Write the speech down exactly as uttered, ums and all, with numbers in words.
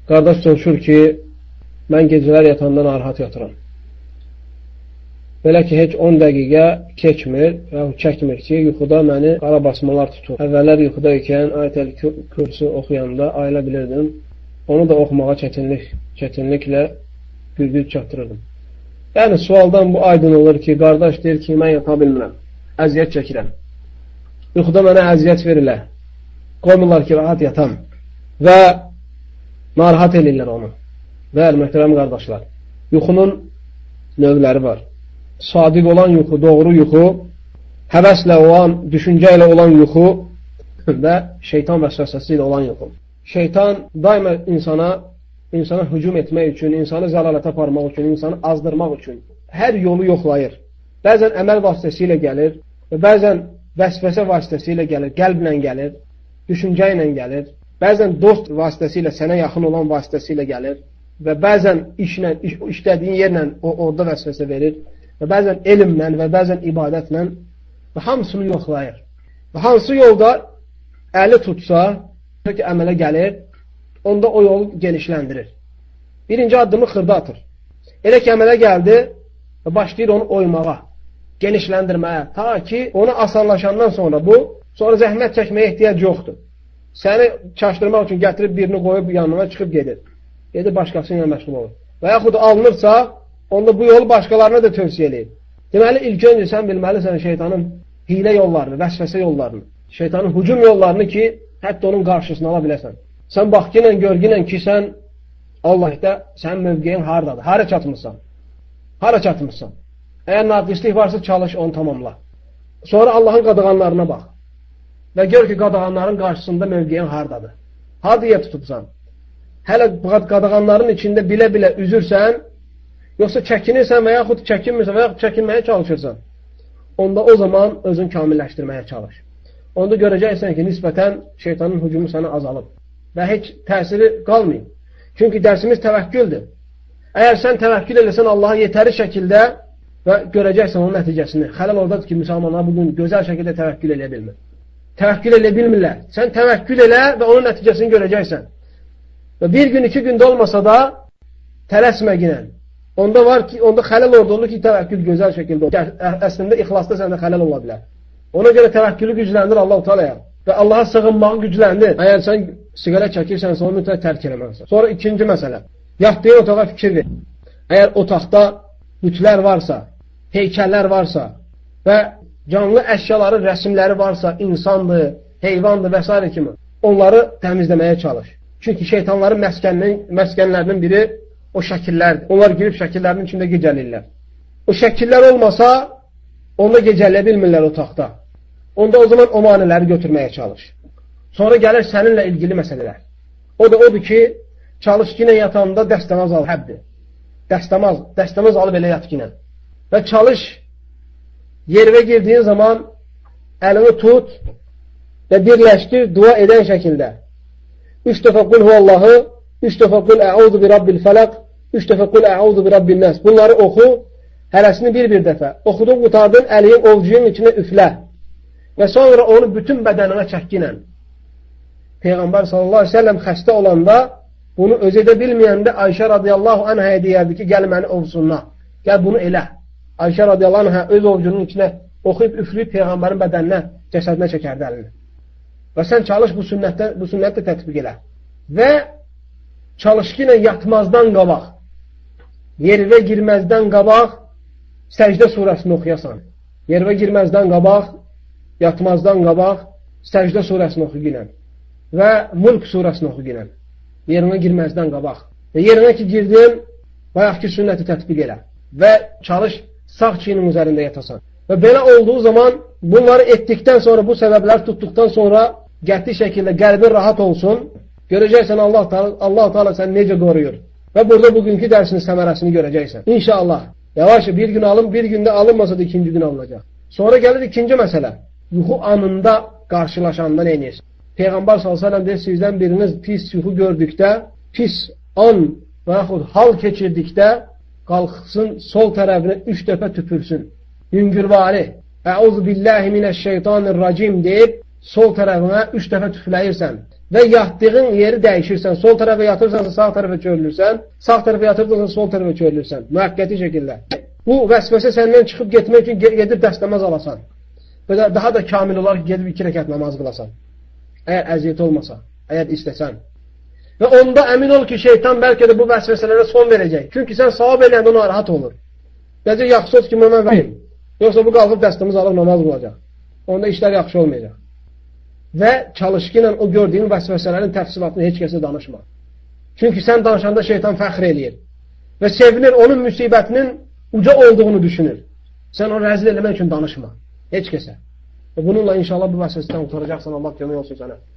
Qardaş soruşur ki, mən gecələr yatanda narahat yatıram. Belə ki, heç on dəqiqə keçmir və çəkmir ki, yuxuda məni qara basmalar tutur. Əvvəllər yuxuda ikən Ayət-əl Kürsü oxuyanda ayıla bilirdim. Onu da oxumağa çətinlik, çətinliklə güc çatdırırdım. Yəni, sualdan bu aydın olur ki, qardaş deyir ki, mən yata bilmirəm, əziyyət çəkirəm. Yuxuda mənə əziyyət verirlər. Qoymurlar ki, rahat yatam. Və narahat edirlər onu. Və möhtərəm qardaşlar, yuxunun növləri var. Sadiq olan yuxu, doğru yuxu, həvəslə olan, düşüncə ilə olan yuxu və şeytan vəsvəsəsi ilə olan yuxu. Şeytan daima insana, insana hücum etmək üçün, insanı zəlalətə aparmaq üçün, insanı azdırmaq üçün hər yolu yoxlayır. Bəzən əməl vasitəsilə gəlir və bəzən vəsvəsə vasitəsilə gəlir, qəlblə gəlir, düşüncə ilə gəlir, bəzən dost vasitəsilə, sənə yaxın olan vasitəsilə gəlir və bəzən işlə, iş, işlədiyin yerlə o, orada vəsvəsə verir və bəzən elmlə və bəzən ibadətlə və hamısını yoxlayır. Və hansı yolda əli tutsa, ki, əmələ gəlir, onda o yolu genişləndirir. Birinci addımı xırda atır. Elə ki, əmələ gəldi və başlayır onu oymağa, genişləndirməyə, ta ki, onu asanlaşandan sonra bu, sonra zəhmət çəkməyə ehtiyac yoxdur. Səni çaşdırmaq üçün gətirib birini qoyub yanına çıxıb gedir. Gedir başqası ilə məşğul olur. Və yaxud alınırsa, onda bu yolu başqalarına da tövsiyə eləyir. Deməli, ilk öncə sən bilməlisən şeytanın hilə yollarını, vəsvəsə yollarını, şeytanın hücum yollarını ki, hətta onun qarşısını ala biləsən. Sən baxqı ilə, görgü ilə ki, sən Allahda sənin mövqeyin haradadır, hara çatmışsan, hara çatmışsan. Əgər naqislik varsa, çalış, onu tamamla. Sonra Allahın qadağanlarına bax və gör ki, qadağanların qarşısında mövqeyin haradadır. Harada tutubsan? Hələ qadağanların içində bilə-bilə üzürsən, yoxsa çəkinirsən və yaxud çəkinmirsən və yaxud çəkinməyə çalışırsan, onda o zaman özün kamilləşdirməyə çalış. Onda görəcəksən ki, nisbətən şeytanın hücumu sənə azalıb və heç təsiri qalmayıb. Çünki dərsimiz təvəkküldür. Əgər sən təvəkkül eləsən Allaha yetəri şəkildə və görəcəksən onun nəticəsini. Xələl oradadır ki, müsəlmanlar bugün gözəl şəkildə təvəkkül eləyə bilmir. Təvəkkül elə bilmirlər. Sən təvəkkül elə və onun nəticəsini görəcəksən. Və bir gün, iki gündə olmasa da tələsməginə. Onda var ki, onda xələl orada olur ki, təvəkkül gözəl şəkildə olur. Əslində, ixlasda səndə xələl ola bilər. Ona görə təvəkkülü gücləndir Allah-u Teala'ya və Allaha sığınmağı gücləndir. Əgər sən siqaret çəkirsənsə, onu mütləq tərk eləməlisən. Sonra ikinci məsələ. Yatdığın otağa fikir ver. Əgər otaqda bütlər varsa, heykəllər varsa və canlı əşyaların rəsimləri varsa, insandır, heyvandır və s. kimi, onları təmizləməyə çalış. Çünki şeytanların məskənlərinin biri o şəkillərdir. Onlar girib şəkillərin içində gecəlirlər. O şəkillər olmasa, onda gecələyə bilmirlər otaqda. Onda o zaman o maniləri götürməyə çalış. Sonra gəlir səninlə ilgili məsələlər. O da odur ki, çalış ki, yatanda dəstəmaz al, həbdir. Dəstəmaz, dəstəmaz alıb elə yat ki. Və çalış, yervə girdiyin zaman əlini tut və birləşdir dua edən şəkildə. Üç dəfə qul huvallahı, üç dəfə qul əuzu bi rabbil fələq, üç dəfə qul əuzu bi rabbin nəs. Bunları oxu, hərəsini bir-bir dəfə. Oxudun, qutardın, əliyin ovcunun içinə üflə. Və sonra onu bütün bədəninə çəkkinə. Peyğəmbər sallallahu aleyhi ve sellem xəstə olanda, bunu öz edə bilməyəndə Ayşə radiyallahu anhaya deyərdi ki, gəl məni ovsunla. Gəl bunu elə. Ayşə radiyallahu anhaya öz ovcunun içinə oxuyub, üfləyib Peyğəmbərin bədəninə, cəsədinə çəkərdi əlini. Və sən çalış bu sünnətdə, bu sünnətdə tətbiq elə. Və çalış ki, yatmazdan qabaq, yervə girməzdən qabaq, səcdə surəsini oxuyasan. Yervə girməzdən qabaq, yatmazdan qabaq, səcdə surəsini oxu ginən. Və Mulk surəsini oxu ginən. Yerinə girməzdən qabaq. Və yerinə ki, girdin, bayaq ki, sünnəti tətbiq elə. Və çalış, sağ çiyinin üzərində yatasan. Və belə olduğu zaman, bunları etdikdən sonra, bu səbəblər tutduqdan sonra, qəti şəkildə qəlbin rahat olsun, görəcəksən Allah Teala, Allah Teala səni necə qoruyur. Və burada bugünkü dərsinin səmərəsini görəcəksən. İnşallah. Yavaş, bir gün alın, bir gündə alınmasa da ikinci gün alınacaq. Sonra gəlir ikinci məsələ. Yuxu anında qarşılaşanda nə edirsin? Peyğəmbər sallallahu əleyhi və səlləm deyir, sizdən biriniz pis yuxu gördükdə, pis an və yaxud hal keçirdikdə, qalxsın sol tərəfinə üç dəfə tüpürsün. Yüngürvari, əuzu billahi minəşşeytanirracim deyib, sol tərəfinə üç dəfə tüfləyirsən. və yatdığın yeri dəyişirsən, sol tərəfə yatırsansa sağ tərəfə çövürülürsən, sağ tərəfə yatırsansa sol tərəfə çövürülürsən, müəqqəti şəkildə. Bu vəsvəsə səndən çıxıb getmək üçün gedib dəstəmaz alasan. Və daha da kamil olaraq gedib iki rəkət namaz qılasan. Əgər əziyyət olmasa, əgər istəsən. Və onda əmin ol ki, şeytan bəlkə də bu vəsvəsələrə son verəcək. Çünki sən savab eləyəndə ona rahat olur. Necə yaxşı olsun ki, mən vereyim. Yoxsa bu qalxıb dəstəmiz alıb namaz qılacaq. Onda işlər yaxşı olmayacaq. Və çalışqı ilə o gördüyün vəsvəsələrin təfsilatını heç kəsə danışma. Çünki sən danışanda şeytan fəxr eləyir. Və sevinir, onun müsibətinin uca olduğunu düşünür. Sən onu rəzil eləmək üçün danışma. Heç kəsə. Və bununla inşallah bu vəsvəsədən qurtaracaqsan, Allah kömək olsun sənə.